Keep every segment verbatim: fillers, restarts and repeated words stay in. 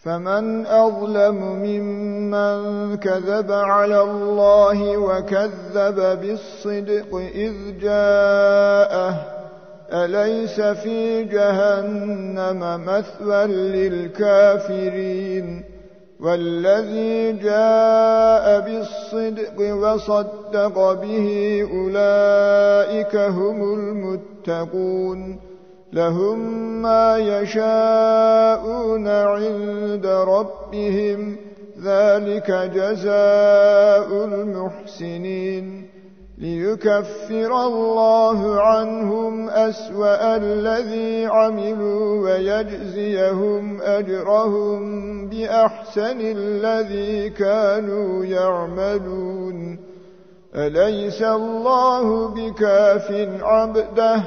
فمن أظلم ممن كذب على الله وكذب بالصدق إذ جاءه أليس في جهنم مثوى للكافرين والذي جاء بالصدق وصدق به أولئك هم المتقون لهم ما يشاءون عند ربهم ذلك جزاء المحسنين ليكفر الله عنهم أسوأ الذي عملوا ويجزيهم أجرهم بأحسن الذي كانوا يعملون أليس الله بكاف عبده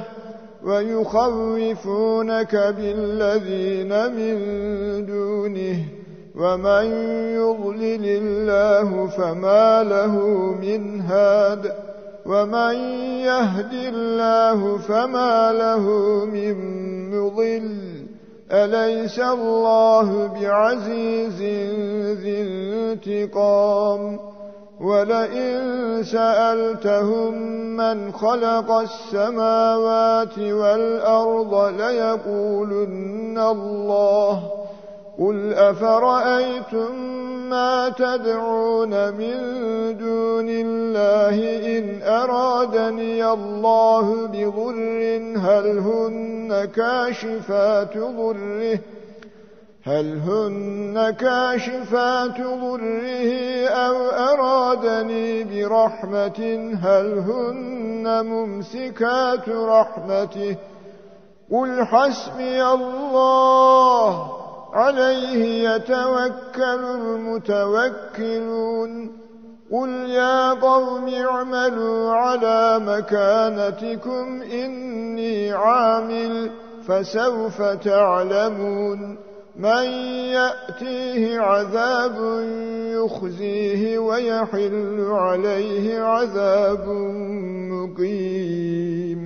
ويخوفونك بالذين من دونه ومن يضلل الله فما له من هاد ومن يهد الله فما له من مضل أليس الله بعزيز ذي انتقام ولئن سألتهم من خلق السماوات والأرض ليقولن الله قل أفرأيتم ما تدعون من دون الله إن أرادني الله بضر هل هن كاشفات ضره هل هن كاشفات ضره أو أرادني برحمة هل هن ممسكات رحمته قل حسبي الله عليه يتوكل المتوكلون قل يا قوم اعملوا على مكانتكم إني عامل فسوف تعلمون من يأتيه عذاب يخزيه ويحل عليه عذاب مقيم